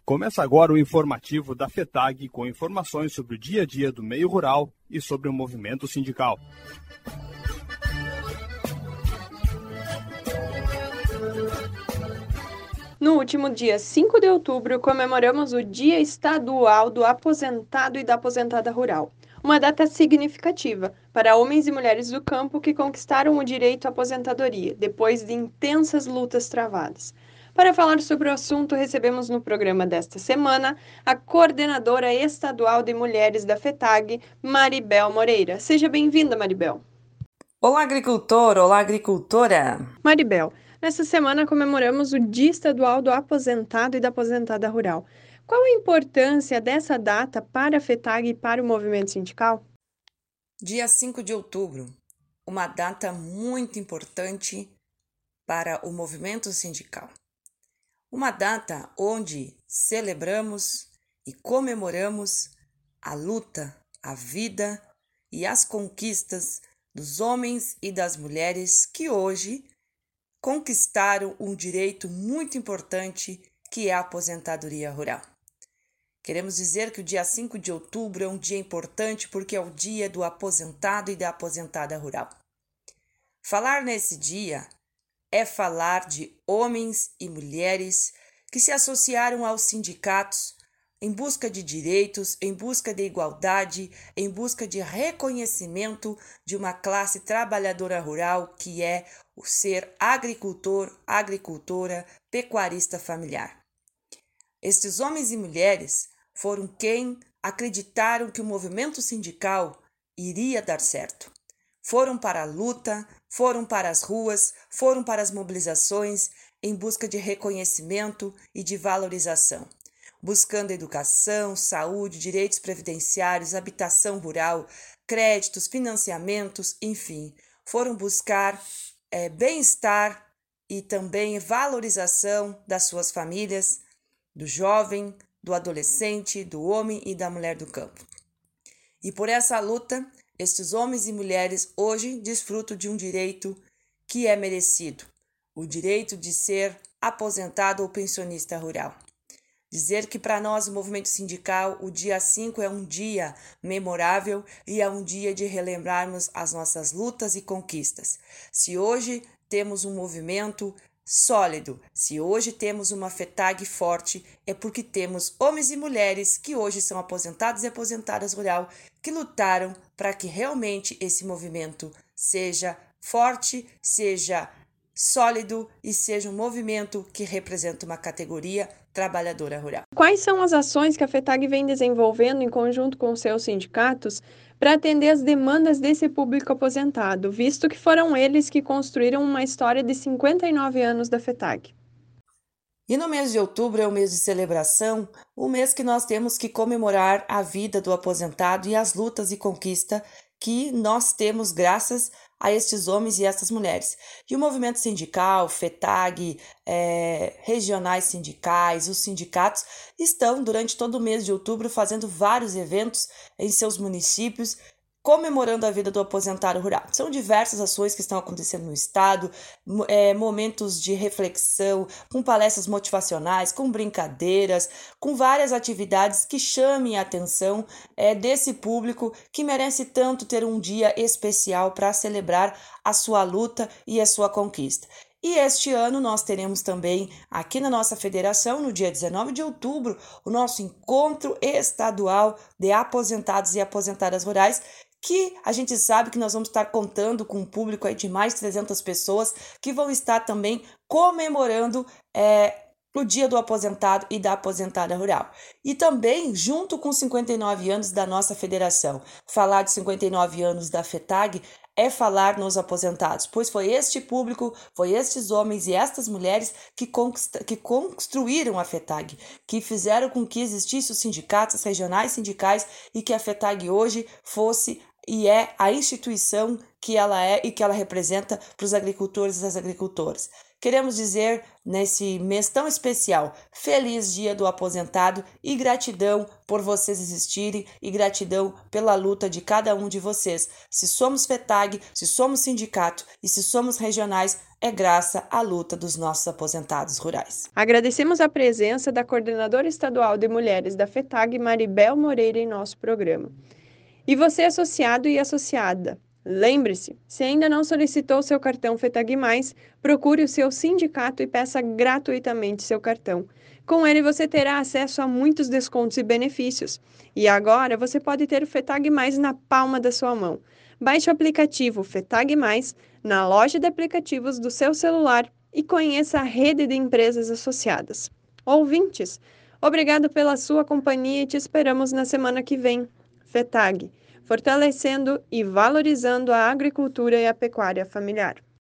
Começa agora o informativo da FETAG com informações sobre o dia a dia do meio rural e sobre o movimento sindical. No último dia 5 de outubro, comemoramos o Dia Estadual do Aposentado e da Aposentada Rural, uma data significativa para homens e mulheres do campo que conquistaram o direito à aposentadoria, depois de intensas lutas travadas. Para falar sobre o assunto, recebemos no programa desta semana a coordenadora estadual de mulheres da FETAG, Maribel Moreira. Seja bem-vinda, Maribel. Olá, agricultor! Olá, agricultora! Maribel, nesta semana comemoramos o Dia Estadual do Aposentado e da Aposentada Rural. Qual a importância dessa data para a FETAG e para o movimento sindical? Dia 5 de outubro, uma data muito importante para o movimento sindical. Uma data onde celebramos e comemoramos a luta, a vida e as conquistas dos homens e das mulheres que hoje conquistaram um direito muito importante que é a aposentadoria rural. Queremos dizer que o dia 5 de outubro é um dia importante porque é o dia do aposentado e da aposentada rural. Falar nesse dia é falar de homens e mulheres que se associaram aos sindicatos em busca de direitos, em busca de igualdade, em busca de reconhecimento de uma classe trabalhadora rural que é o ser agricultor, agricultora, pecuarista familiar. Estes homens e mulheres foram quem acreditaram que o movimento sindical iria dar certo. Foram para a luta, foram para as ruas, foram para as mobilizações em busca de reconhecimento e de valorização, buscando educação, saúde, direitos previdenciários, habitação rural, créditos, financiamentos, enfim, foram buscar bem-estar e também valorização das suas famílias, do jovem, do adolescente, do homem e da mulher do campo. E por essa luta, estes homens e mulheres hoje desfrutam de um direito que é merecido, o direito de ser aposentado ou pensionista rural. Dizer que para nós, o movimento sindical, o dia 5 é um dia memorável e é um dia de relembrarmos as nossas lutas e conquistas. Se hoje temos um movimento sólido, se hoje temos uma FETAG forte, é porque temos homens e mulheres que hoje são aposentados e aposentadas rural, que lutaram para que realmente esse movimento seja forte, seja sólido e seja um movimento que representa uma categoria trabalhadora rural. Quais são as ações que a FETAG vem desenvolvendo em conjunto com seus sindicatos para atender as demandas desse público aposentado, visto que foram eles que construíram uma história de 59 anos da FETAG? E no mês de outubro é o mês de celebração, o mês que nós temos que comemorar a vida do aposentado e as lutas e conquistas que nós temos graças a estes homens e essas mulheres. E o movimento sindical, FETAG, regionais sindicais, os sindicatos estão durante todo o mês de outubro fazendo vários eventos em seus municípios, comemorando a vida do aposentado rural. São diversas ações que estão acontecendo no estado, momentos de reflexão, com palestras motivacionais, com brincadeiras, com várias atividades que chamem a atenção desse público que merece tanto ter um dia especial para celebrar a sua luta e a sua conquista. E este ano nós teremos também aqui na nossa federação, no dia 19 de outubro, o nosso encontro estadual de aposentados e aposentadas rurais, que a gente sabe que nós vamos estar contando com um público aí de mais de 300 pessoas que vão estar também comemorando o Dia do Aposentado e da Aposentada Rural. E também, junto com 59 anos da nossa federação, falar de 59 anos da FETAG é falar nos aposentados, pois foi este público, foi estes homens e estas mulheres que construíram a FETAG, que fizeram com que existissem os sindicatos regionais sindicais e que a FETAG hoje fosse e é a instituição que ela é e que ela representa para os agricultores e as agricultoras. Queremos dizer, nesse mês tão especial, feliz Dia do Aposentado e gratidão por vocês existirem e gratidão pela luta de cada um de vocês. Se somos FETAG, se somos sindicato e se somos regionais, é graças à luta dos nossos aposentados rurais. Agradecemos a presença da Coordenadora Estadual de Mulheres da FETAG, Maribel Moreira, em nosso programa. E você, associado e associada, lembre-se, se ainda não solicitou seu cartão FETAG+, procure o seu sindicato e peça gratuitamente seu cartão. Com ele você terá acesso a muitos descontos e benefícios. E agora você pode ter o FETAG+, na palma da sua mão. Baixe o aplicativo FETAG+, na loja de aplicativos do seu celular e conheça a rede de empresas associadas. Ouvintes, obrigado pela sua companhia e te esperamos na semana que vem. FETAG, fortalecendo e valorizando a agricultura e a pecuária familiar.